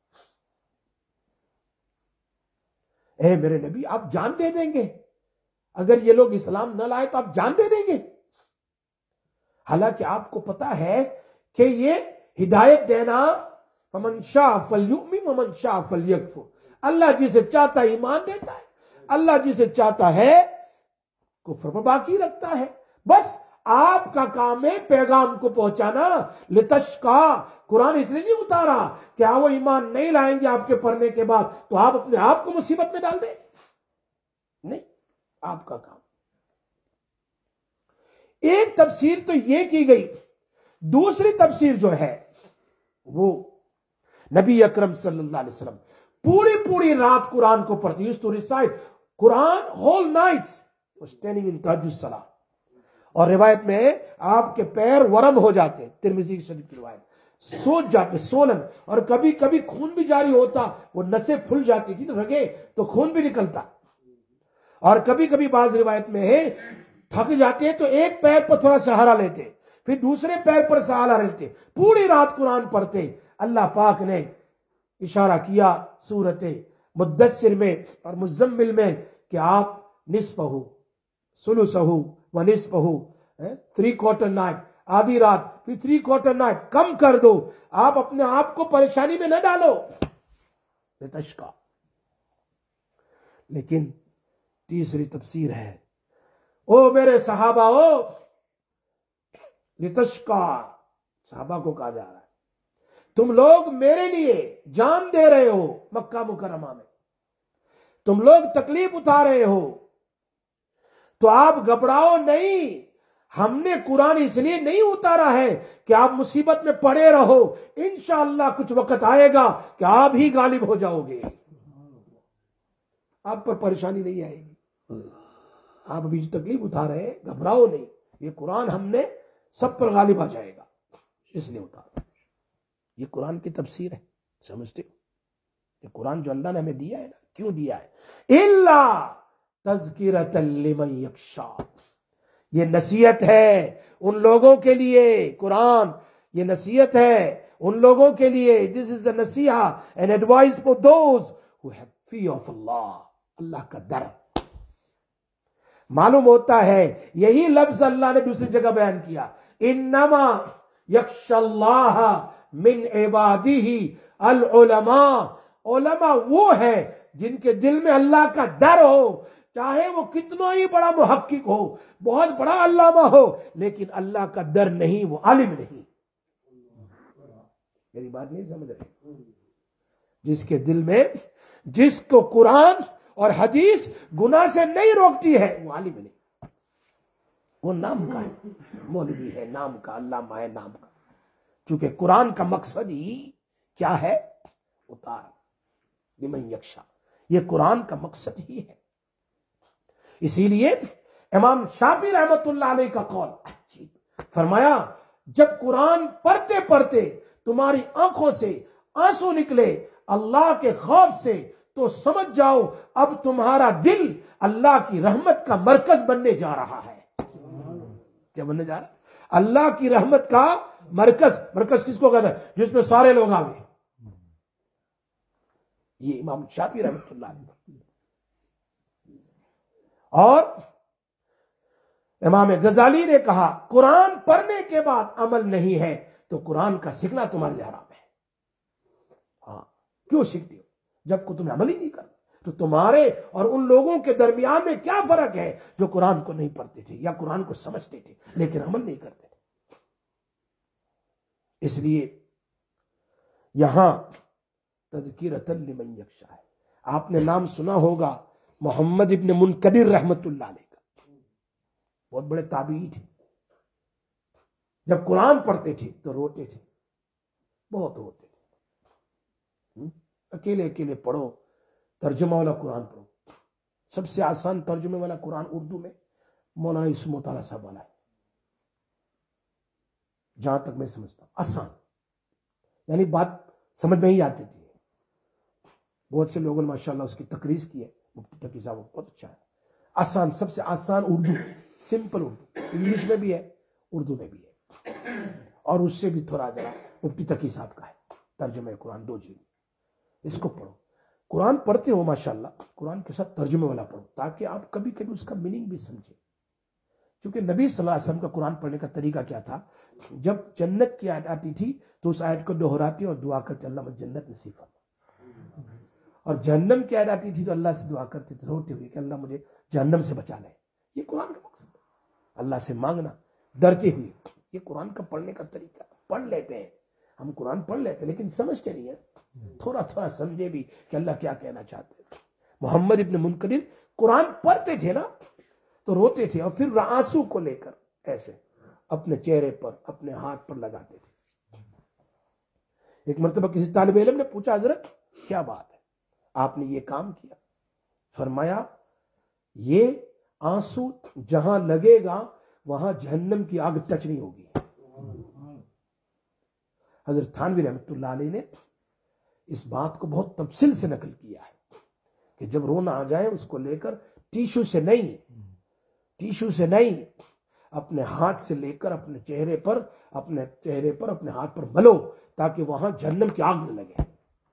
اے میرے نبی آپ جان دے دیں گے اگر یہ لوگ اسلام نہ لائے تو آپ جان دے دیں گے. حالانکہ آپ کو پتا ہے کہ یہ ہدایت دینا فَمَنْ شَاءَ فَلْيُؤْمِنْ وَمَنْ شَاءَ فَلْيَكْفُرْ، اللہ جسے چاہتا ہے ایمان دیتا ہے، اللہ جسے چاہتا ہے کفر پر باقی رکھتا ہے. بس آپ کا کام ہے پیغام کو پہنچانا. لتشقیٰ، قرآن اس لیے نہیں اتارا کہ وہ ایمان نہیں لائیں گے آپ کے پڑھنے کے بعد تو آپ اپنے آپ کو مصیبت میں ڈال دیں. نہیں، آپ کا کام. ایک تفسیر تو یہ کی گئی، دوسری تفسیر جو ہے وہ نبی اکرم صلی اللہ علیہ وسلم پوری رات قرآن کو پڑھتے. used to recite Quran whole nights standing in تہجد الصلاۃ. اور روایت میں آپ کے پیر ورم ہو جاتے، ترمذی شریف کی روایت، سوج جاتے سولن, اور کبھی کبھی خون بھی جاری ہوتا, وہ نسیں پھل جاتی تھی نا رگے تو خون بھی نکلتا, اور کبھی کبھی بعض روایت میں ہے تھک جاتے تو ایک پیر پر تھوڑا سہارا لیتے, پھر دوسرے پیر پر سہارا لیتے, پوری رات قرآن پڑھتے. اللہ پاک نے اشارہ کیا سورت مدثر میں اور مزمل میں کہ آپ نصفہ ثلثہ و نصفہ 3/4 نائٹ, آدھی رات, پھر 3/4 نائٹ, کم کر دو, آپ اپنے آپ کو پریشانی میں نہ ڈالو. لتشقى. لیکن تیسری تفسیر ہے, او میرے صحابہ, او لتشقى, صحابہ کو کہا جا رہا ہے تم لوگ میرے لیے جان دے رہے ہو مکہ مکرمہ میں, تم لوگ تکلیف اٹھا رہے ہو, تو آپ گھبراؤ نہیں. ہم نے قرآن اس لیے نہیں اتارا ہے کہ آپ مصیبت میں پڑے رہو, انشاءاللہ کچھ وقت آئے گا کہ آپ ہی غالب ہو جاؤ گے, آپ پر پریشانی نہیں آئے گی. آپ ابھی جو تکلیف اٹھا رہے ہیں گھبراؤ نہیں, یہ قرآن ہم نے سب پر غالب آ جائے گا اس لیے اتارا. یہ قرآن کی تفسیر ہے, سمجھتے ہو؟ یہ قرآن جو اللہ نے ہمیں دیا ہے نا, کیوں دیا ہے؟ الا تذکرۃ لمن یخشی, یہ نصیحت ہے ان لوگوں کے لیے. قرآن یہ نصیحت ہے ان لوگوں کے لیے. دس از دا نصیحہ and advice for those who have fear of Allah, اللہ کا ڈر. معلوم ہوتا ہے یہی لفظ اللہ نے دوسری جگہ بیان کیا, انما یخشی اللہ من عبادہ العلماء. علماء وہ ہے جن کے دل میں اللہ کا ڈر ہو, چاہے وہ کتنا ہی بڑا محقق ہو, بہت بڑا علامہ ہو, لیکن اللہ کا ڈر نہیں, وہ عالم نہیں. میری بات نہیں سمجھ رہے؟ جس کے دل میں, جس کو قرآن اور حدیث گناہ سے نہیں روکتی ہے, وہ عالم نہیں, وہ نام کا ہے, مولوی ہے نام کا, علامہ ہے نام کا. چونکہ قرآن کا مقصد ہی کیا ہے؟ اتار لمن یخشی, یہ قرآن کا مقصد ہی ہے. اسی لیے امام شافعی رحمت اللہ علیہ کا قول فرمایا, جب قرآن پڑھتے پڑھتے تمہاری آنکھوں سے آنسو نکلے اللہ کے خوف سے, تو سمجھ جاؤ اب تمہارا دل اللہ کی رحمت کا مرکز بننے جا رہا ہے. کیا بننے جا رہا ہے؟ اللہ کی رحمت کا مرکز. مرکز کس کو کہتا ہے؟ جس میں سارے لوگ آ گئے. یہ امام شافعی رحمت اللہ علیہ. اور امام غزالی نے کہا قرآن پڑھنے کے بعد عمل نہیں ہے تو قرآن کا سیکھنا تمہارے لیے حرام ہے. ہاں, کیوں سیکھتے ہو جب کو تمہیں عمل ہی نہیں کرنا؟ تو تمہارے اور ان لوگوں کے درمیان میں کیا فرق ہے جو قرآن کو نہیں پڑھتے تھے یا قرآن کو سمجھتے تھے لیکن عمل نہیں کرتے تھے؟ اس لیے یہاں تذکرۃ لمن یخشی ہے. آپ نے نام سنا ہوگا محمد ابن منکدر رحمت اللہ علیہ کا, بہت بڑے تابعی تھے. جب قرآن پڑھتے تھے تو روتے تھے, بہت روتے تھے. اکیلے اکیلے پڑھو, ترجمہ والا قرآن پڑھو. سب سے آسان ترجمے والا قرآن اردو میں مولانا یوسف مطالعہ صاحب والا ہے, جہاں تک میں سمجھتا ہوں آسان, یعنی بات سمجھ میں ہی آتی تھی. بہت سے لوگوں نے ماشاءاللہ اس کی تقریر کی ہے, مفتی تقی صاحب بہت اچھا ہے. آسان, سب سے آسان اردو, سمپل اردو. انگلش میں بھی ہے, اردو میں بھی ہے, اور اس سے بھی تھوڑا ذرا مفتی تقی صاحب کا ہے ترجمہ قرآن 2 جلد. اس کو پڑھو. قرآن پڑھتے ہو ماشاءاللہ, قرآن کے ساتھ ترجمے والا پڑھو تاکہ آپ کبھی کبھی اس کا میننگ بھی سمجھیں. کیونکہ نبی صلی اللہ علیہ وسلم کا قرآن پڑھنے کا طریقہ کیا تھا؟ جب جنت کی آیت آتی تھی تو اس آیت کو دہراتے اور دعا کرتے اللہ مجھے جنت نصیب فرما, اور جہنم کی آیت آتی تھی تو اللہ سے دعا کرتے تھے روتے ہوئے کہ اللہ مجھے جہنم سے بچا لے. یہ قرآن کا مقصد ہے, اللہ سے مانگنا ڈرتے ہوئے. یہ قرآن کا پڑھنے کا طریقہ. پڑھ لیتے ہیں ہم, قرآن پڑھ لیتے ہیں لیکن سمجھتے نہیں ہیں, تھوڑا تھوڑا سمجھے بھی کہ اللہ کیا کہنا چاہتے ہیں. محمد ابن منکدر قرآن پڑھتے تھے نا تو روتے تھے, اور پھر آنسو کو لے کر ایسے اپنے چہرے پر اپنے ہاتھ پر لگاتے تھے. ایک مرتبہ کسی طالب علم نے پوچھا حضرت کیا بات ہے آپ نے یہ کام کیا؟ فرمایا یہ آنسو جہاں لگے گا وہاں جہنم کی آگ ٹچ نہیں ہوگی. حضرت تھانوی رحمۃ اللہ علیہ نے اس بات کو بہت تفصیل سے نقل کیا ہے کہ جب رونا آ جائے اس کو لے کر ٹیشو سے نہیں اپنے ہاتھ سے لے کر اپنے چہرے پر اپنے ہاتھ پر ملو تاکہ وہاں جہنم کی آگ نہ لگے.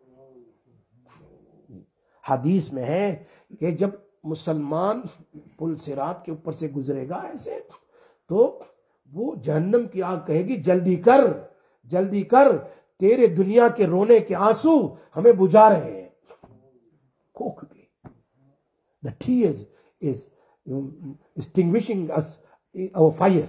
حدیث میں ہے کہ جب مسلمان پل صراط کے اوپر سے گزرے گا ایسے تو وہ جہنم کی آگ کہے گی جلدی کر تیرے دنیا کے رونے کے آنسو ہمیں بجھا رہے ہیں. The tears is extinguishing us our fire.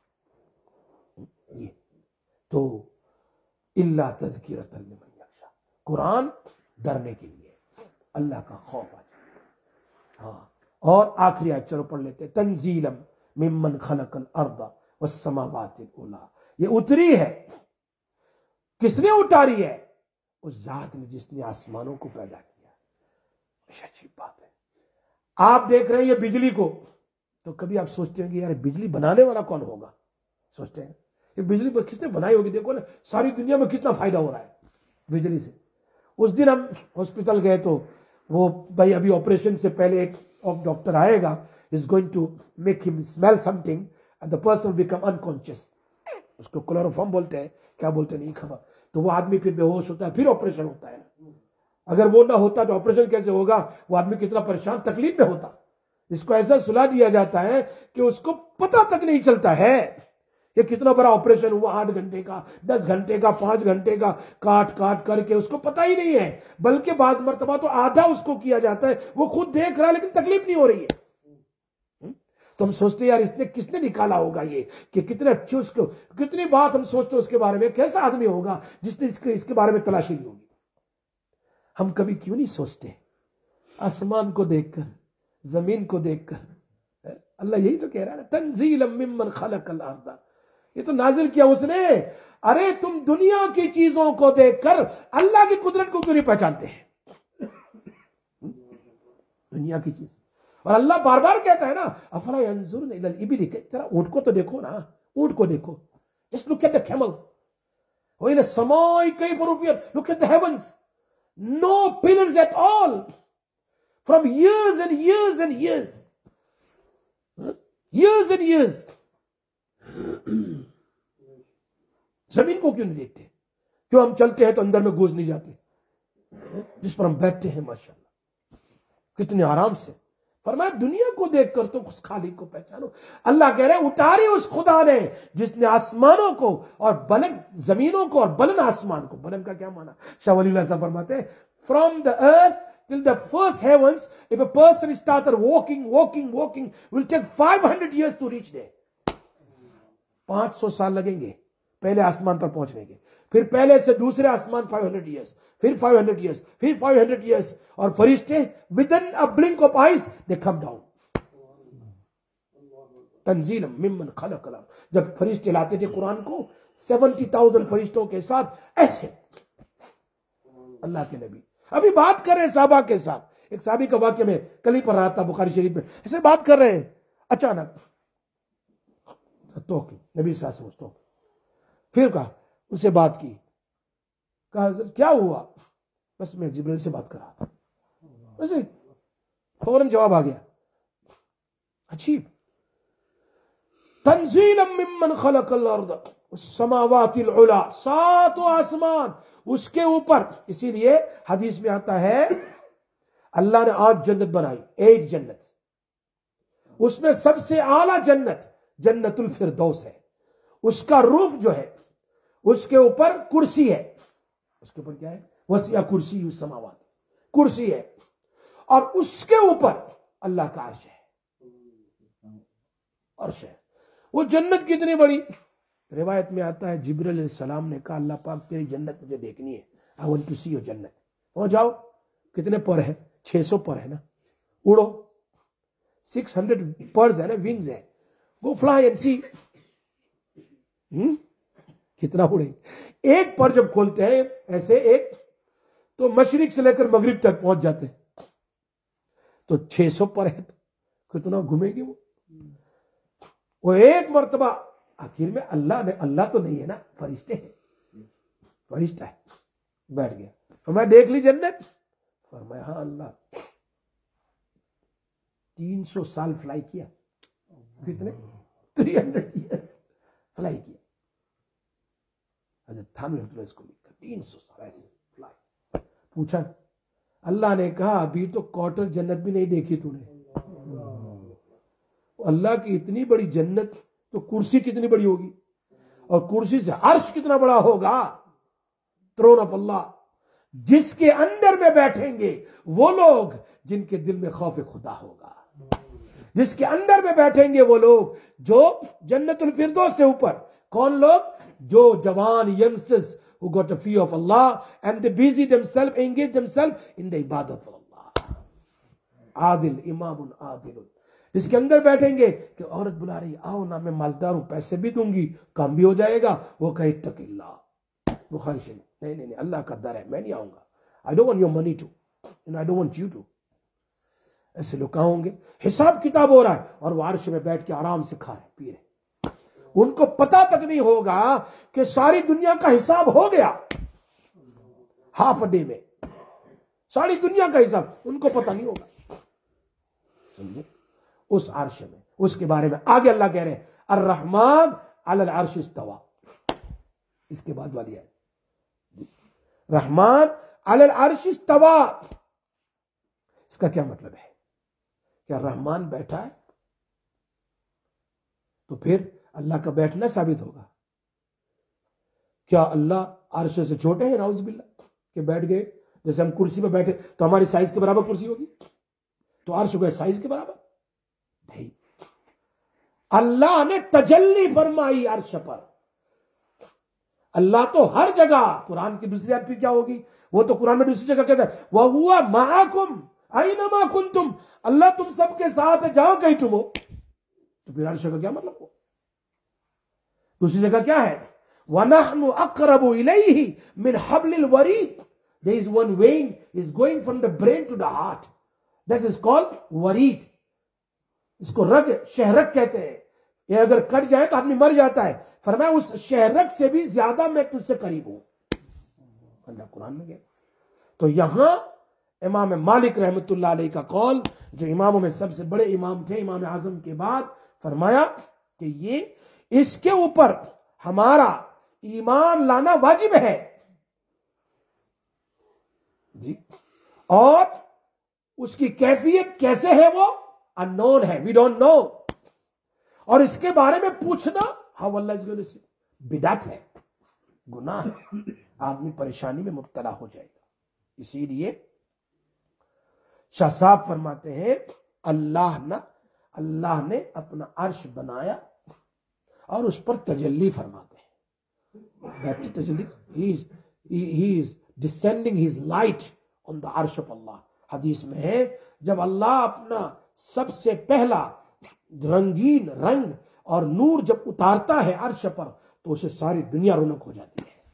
تو اللہ تذکرۃ لمن یخشی، قرآن ڈرنے کے لیے، اللہ کا خوف آ جائے. ہاں اور آخری آیت چلو پڑھ لیتے. تنزیلا ممن خلق الارض والسماوات العلی، یہ اتری ہے، کس نے اتاری ہے؟ اس ذات نے جس نے آسمانوں کو پیدا کیا. عجیب بات ہے. آپ دیکھ رہے ہیں یہ بجلی کو، تو کبھی آپ سوچتے ہیں کہ یار بجلی بنانے والا کون ہوگا؟ سوچتے ہیں یہ بجلی کس نے بنائی ہوگی؟ دیکھو نا ساری دنیا میں کتنا فائدہ ہو رہا ہے بجلی سے. اس دن ہم ہاسپٹل گئے تو وہ بھائی ابھی آپریشن سے پہلے ایک ڈاکٹر آئے گا، is going to make him smell something and the person will become unconscious. اس کو کلوروفارم بولتے ہیں، کیا بولتے ہیں نہیں خبر. تو وہ آدمی پھر بے ہوش ہوتا ہے، پھر آپریشن ہوتا ہے. اگر وہ نہ ہوتا تو آپریشن کیسے ہوگا؟ وہ آدمی کتنا پریشان تکلیف میں ہوتا. اس کو ایسا سلا دیا جاتا ہے کہ اس کو پتہ تک نہیں چلتا ہے کہ کتنا بڑا آپریشن ہوا. 8 گھنٹے کا، 10 گھنٹے کا، 5 گھنٹے کا کاٹ کر کے اس کو پتہ ہی نہیں ہے. بلکہ بعض مرتبہ تو آدھا اس کو کیا جاتا ہے، وہ خود دیکھ رہا ہے لیکن تکلیف نہیں ہو رہی ہے. تو ہم سوچتے ہیں یار اس نے کس نے نکالا ہوگا یہ، کہ کتنے اچھے اس کو، کتنی بات ہم سوچتے اس کے بارے میں، کیسا آدمی ہوگا جس نے اس کے بارے میں تلاشی لی ہوگی. ہم کبھی کیوں نہیں سوچتے آسمان کو دیکھ کر، زمین کو دیکھ کر؟ اللہ یہی تو کہہ رہا ہے تنزیلا ممن خلق الارض، یہ تو نازل کیا اس نے. ارے تم دنیا کی چیزوں کو دیکھ کر اللہ کی قدرت کو کیوں نہیں پہچانتے ہیں؟ دنیا کی چیز. اور اللہ بار بار کہتا ہے نا افلا ينظرون الى الابل، ذرا اونٹ کو تو دیکھو نا، اونٹ کو دیکھو. Just look at the camel. وَإِلَى السَّمَاءِ كَيْفَ رُفِعَتْ. Look at the heavens. No pillars at all. From years and years and years. Years and years. زمین کو کیوں نہیں دیکھتے؟ کیوں ہم چلتے ہیں تو اندر میں گھس نہیں جاتے؟ جس پر ہم بیٹھتے ہیں ماشاءاللہ کتنے آرام سے. فرمایا دنیا کو دیکھ کر تو اس خالق کو پہچانو. اللہ کہہ رہے اتاری اس خدا نے جس نے آسمانوں کو اور بلند زمینوں کو اور بلند آسمان کو. بلند کا کیا معنی؟ شاہ ولی اللہ صاحب فرماتے ہیں from the earth till the first heavens, if a person started walking will take 500 years to reach there. 500 سال لگیں گے پہلے آسمان پر پہنچنے کے. پھر پہلے سے دوسرے آسمان 500 years، پھر 500 years، پھر 500 years. اور فرشتے within a blink of eyes they come down. تنزیلا ممن خلق الارض. جب فرشتے لاتے تھے قرآن کو 70,000 فرشتوں کے ساتھ ایسے اللہ کے نبی ابھی بات کر رہے ہیں صحابہ کے ساتھ. ایک صحابی کا واقعہ میں کل ہی پڑھ رہا تھا بخاری شریف میں. ایسے بات کر رہے ہیں اچانک تو نبی صلی اللہ علیہ وسلم پھر کہا ان سے بات کی. کہا کیا ہوا؟ بس میں جبریل سے بات کر رہا تھا. ویسے فوراً جواب آ گیا. عجیب. تنزیلا ممن خلق الارض والسماوات العلی، 7 آسمان اس کے اوپر. اسی لیے حدیث میں آتا ہے اللہ نے 8 جنت بنائی، 8 جنت. اس میں سب سے اعلیٰ جنت الفردوس ہے. اس کا روف جو ہے اس کے اوپر کرسی ہے. اس کے اوپر کیا ہے؟ وسیع کرسی السماوات، کرسی ہے. اور اس کے اوپر اللہ کا عرش ہے. عرش ہے. وہ جنت کتنی بڑی؟ روایت میں آتا ہے جبریل علیہ السلام نے کہا اللہ پاک تیری جنت مجھے دیکھنی ہے. I want to see your جنت. ہو جاؤ. کتنے پر ہے؟ 600 پر ہے نا. اڑو. 600 پرز ہے نا، ونگز ہے. Go fly and see. کتنا اڑے. ایک پر جب کھولتے ہیں ایسے ایک تو مشرق سے لے کر مغرب تک پہنچ جاتے ہیں. تو 600 پر ہے کتنا گھومے گی وہ ایک مرتبہ. آخر میں اللہ تو نہیں ہے نا، فرشتے ہیں. فرشتہ ہے. بیٹھ گیا. فرمایا دیکھ لی جنت؟ فرمایا ہاں اللہ. 300 سال فلائی کیا. کتنے؟ 300 years فلائی کیا. حضرت تھانوی رحمۃ اللہ اس کو لکھا 300 سال ایسے فلائی. پوچھا اللہ نے کہا ابھی تو کوارٹر جنت بھی نہیں دیکھی تو نے. اللہ کی اتنی بڑی جنت تو کرسی کتنی بڑی ہوگی, اور کرسی سے عرش کتنا بڑا ہوگا. تھرون آف اللہ, جس کے اندر میں بیٹھیں گے وہ لوگ جن کے دل میں خوف خدا ہوگا. جس کے اندر میں بیٹھیں گے وہ لوگ جو جنت الفردوس سے اوپر. کون لوگ؟ جو جوان youngsters who got a fear of Allah and they busy themselves, engage themselves in the ibadat of Allah. عادل, امام عادل. جس کے اندر بیٹھیں گے کہ عورت بلا رہی آؤ نا, میں مالدار ہوں, پیسے بھی دوں گی, کام بھی ہو جائے گا. وہ کہے اتق اللہ. بخاری شریف. نہیں اللہ کا در ہے, میں نہیں آؤں گا. I don't want your money to, and I don't want you to. ایسے لوگ کہاں ہوں گے؟ حساب کتاب ہو رہا ہے اور وہ عرش میں بیٹھ کے آرام سے کھا رہے پی رہے. ان کو پتا تک نہیں ہوگا کہ ساری دنیا کا حساب ہو گیا ہاف ڈے میں. ساری دنیا کا حساب ان کو پتا نہیں ہوگا. سمجھے؟ اس عرش میں, اس کے بارے میں آگے اللہ کہہ رہے ہیں الرحمن علی العرش استوى. اس کے بعد والی ہے رحمان علی العرش استوى. اس کا کیا مطلب ہے؟ کیا رحمان بیٹھا ہے تو پھر اللہ کا بیٹھنا ثابت ہوگا؟ کیا اللہ عرش سے چھوٹے ہیں؟ نعوذ باللہ, کہ بیٹھ گئے جیسے ہم کرسی پہ بیٹھے تو ہماری سائز کے برابر کرسی ہوگی, تو عرش کو سائز کے برابر نہیں. اللہ نے تجلی فرمائی عرش پر. اللہ تو ہر جگہ. قرآن کی دوسری آیت پہ کیا ہوگی؟ وہ تو قرآن میں دوسری جگہ کہتا ہے وَهُوَ مَعَكُمْ أَيْنَمَا كُنْتُمْ. اللہ تم سب کے ساتھ ہے جہاں کہیں تم ہو. تو پھر عرش کا کیا مطلب ہو؟ دوسری جگہ کیا ہے؟ وَنَحْنُ أَقْرَبُ إِلَيْهِ مِنْ حَبْلِ الْوَرِيدِ. There is one vein is going from the brain to the heart. That is called warid. اس کو رگ, شہرک کہتے ہیں. یہ اگر کٹ جائے تو آدمی مر جاتا ہے. فرمایا اس شہرک سے بھی زیادہ میں تجھ سے قریب ہوں. اللہ قرآن میں گیا. تو یہاں امام مالک رحمت اللہ علیہ کا قول, جو اماموں میں سب سے بڑے امام تھے امام اعظم کے بعد, فرمایا کہ یہ اس کے اوپر ہمارا ایمان لانا واجب ہے جی. اور اس کی کیفیت کیسے ہے وہ unknown ہے, we don't know. اور اس کے بارے میں پوچھنا how Allah is going to say بدعت ہے, گناہ ہے, آدمی پریشانی میں مبتلا ہو جائے گا. اسی لیے شاہ صاحب فرماتے ہیں اللہ نے اپنا عرش بنایا اور اس پر تجلی فرماتے ہیں. تجلی he is descending his light on the arsh of Allah. حدیث میں ہے جب اللہ اپنا سب سے پہلا رنگین رنگ اور نور جب اتارتا ہے عرش پر تو اسے ساری دنیا رونق ہو جاتی ہے.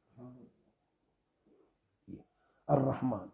الرحمن.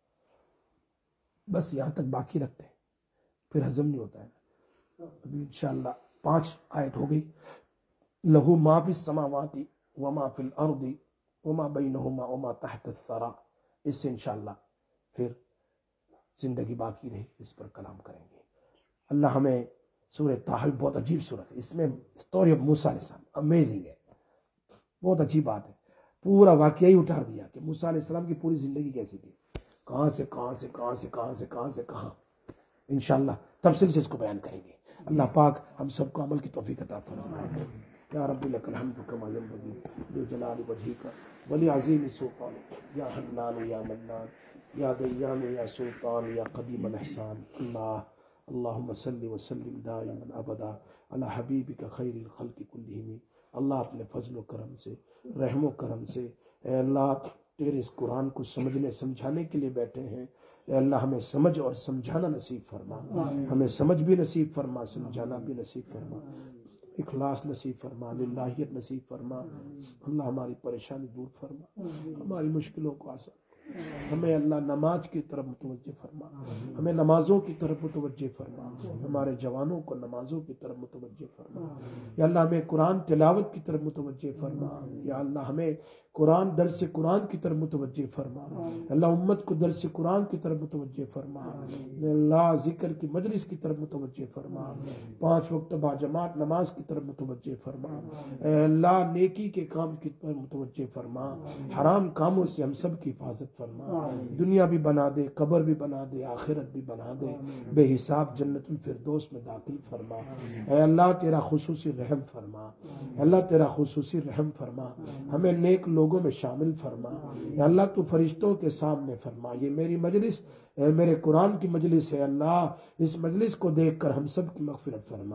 بس یہاں تک باقی رکھتے ہیں, پھر ہضم نہیں ہوتا ہے. ابھی انشاءاللہ 5 آیت ہو گئی. لہو ما فی السماوات وما فی الارض وما بینہما وما تحت الثری. اس سے انشاءاللہ پھر زندگی باقی رہی, اس پر کلام کریں گے. اللہ ہمیں سورہ طٰہٰ بہت عجیب سورت ہے, اس میں اسٹوری آف موسیٰ علیہ السلام امیزنگ ہے, بہت اچھی بات ہے. پورا واقعہ ہی اتار دیا کہ موسیٰ علیہ السلام کی پوری زندگی کیسی تھی, کہاں سے کہاں سے کہاں سے کہاں سے کہاں سے کہاں. انشاءاللہ تفصیل سے اس کو بیان کریں گے. اللہ پاک ہم سب کو عمل کی توفیق عطا فرمائے. یا رب لک الحمد کما ینبغی لجلال وجہک ولعظیم سلطانک. یا حنان یا منان یا دیان یا سلطان یا قدیم الاحسان. اللہم صلی وسلم دائما ابدا علی حبیبک خیر الخلق کلہم. اللہ اپنے فضل و کرم سے, رحم و کرم سے, اے اللہ تیرے اس قرآن کو سمجھنے سمجھانے کے لیے بیٹھے ہیں. اے اللہ ہمیں سمجھ اور سمجھانا نصیب فرما, ہمیں سمجھ بھی نصیب فرما, سمجھانا بھی نصیب فرما, اخلاص نصیب فرما, للہیت نصیب فرما. اللہ ہماری پریشانی دور فرما, ہماری مشکلوں کو آسان. ہمیں اللہ نماز کی طرف متوجہ فرما, ہمیں نمازوں کی طرف متوجہ فرما, ہمارے جوانوں کو نمازوں کی طرف متوجہ فرما. یا اللہ ہمیں قرآن تلاوت کی طرف متوجہ فرما. یا اللہ ہمیں قرآن درس قرآن کی طرف متوجہ فرما، اللہ امت کو درس قرآن کی طرف متوجہ فرما، اللہ ذکر کی مجلس کی طرف متوجہ فرما، 5 وقت باجماعت نماز کی طرف متوجہ فرما، اے اللہ نیکی کے کام کی طرف متوجہ فرما، حرام کاموں سے ہم سب کی حفاظت فرما، دنیا بھی بنا دے، قبر بھی بنا دے، آخرت بھی بنا دے، بے حساب جنت الفردوس میں داخل فرما، اے اللہ تیرا خصوصی رحم فرما، اللہ تیرا خصوصی رحم فرما، ہمیں نیک لوگوں میں شامل فرما، یا اللہ تو فرشتوں کے سامنے فرما، یہ میری مجلس میرے قرآن کی مجلس ہے، اللہ اس مجلس کو دیکھ کر ہم سب کی مغفرت فرما،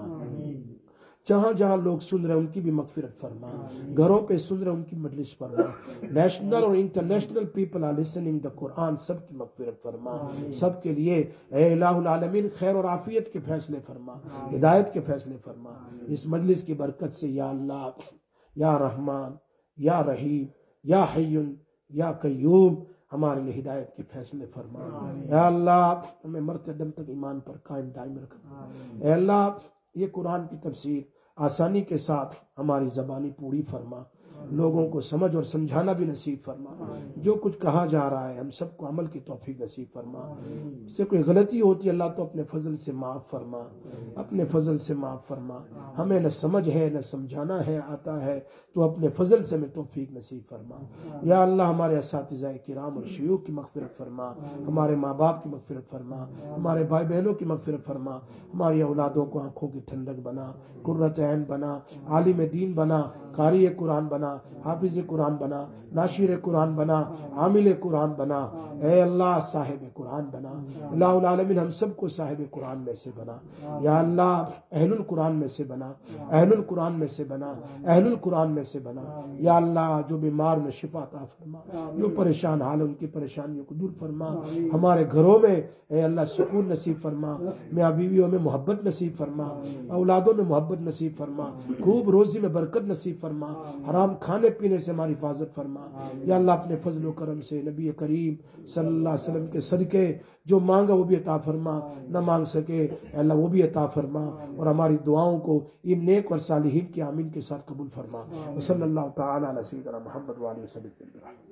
جہاں جہاں لوگ سن رہے ہیں ان کی بھی مغفرت فرما، گھروں پہ سن رہے ہیں ان کی مجلس فرما، نیشنل اور international people are listening the قرآن، سب کی مغفرت فرما، سب کے لیے اے الہ العالمین خیر اور عافیت کے فیصلے فرما، ہدایت کے فیصلے فرما، اس مجلس کی برکت سے یا اللہ یا رحمان یا رحیم یا حی یا قیوم ہمارے لیے ہدایت کے فیصلے فرما، یا اللہ ہمیں مرتے دم تک ایمان پر قائم دائم رکھنا، اے اللہ یہ قرآن کی تفسیر آسانی کے ساتھ ہماری زبانی پوری فرما، لوگوں کو سمجھ اور سمجھانا بھی نصیب فرما، جو کچھ کہا جا رہا ہے ہم سب کو عمل کی توفیق نصیب فرما، اس سے کوئی غلطی ہوتی ہے اللہ تو اپنے فضل سے معاف فرما، اپنے فضل سے معاف فرما، ہمیں نہ سمجھ ہے نہ سمجھانا ہے آتا ہے تو اپنے فضل سے ہمیں توفیق نصیب فرما، یا اللہ ہمارے اساتذہ کرام اور شیوخ کی مغفرت فرما، ہمارے ماں باپ کی مغفرت فرما، ہمارے بھائی بہنوں کی مغفرت فرما، ہماری اولادوں کو آنکھوں کی ٹھنڈک بنا، قرۃ عین بنا، عالم دین بنا، قاری قرآن بنا، حافظ قرآن بنا، ناشر قرآن بنا، عامل قرآن بنا، اے اللہ صاحب قرآن بنا، الہ العالمین ہم سب کو صاحب قرآن میں سے بنا، یا اللہ اہل القرآن میں سے بنا، اہل القرآن میں سے بنا، اہل القرآن میں سے بنا، یا اللہ جو بیمار میں شفا عطا فرما، جو پریشان حال ان کی پریشانیوں کو دور فرما، ہمارے گھروں میں اے اللہ سکون نصیب فرما، میاں بیویوں میں محبت نصیب فرما، اولادوں میں محبت نصیب فرما، خوب روزی میں برکت نصیب فرما، حرام کھانے پینے سے ہماری حفاظت فرما، یا اللہ اپنے فضل و کرم سے نبی کریم صلی اللہ علیہ وسلم کے صدقے جو مانگا وہ بھی عطا فرما، نہ مانگ سکے اے اللہ وہ بھی عطا فرما، اور ہماری دعاؤں کو ان نیک اور صالحین کے آمین کے ساتھ قبول فرما، صلی اللہ تعالی علی سیدنا محمد وآلہ وسلم۔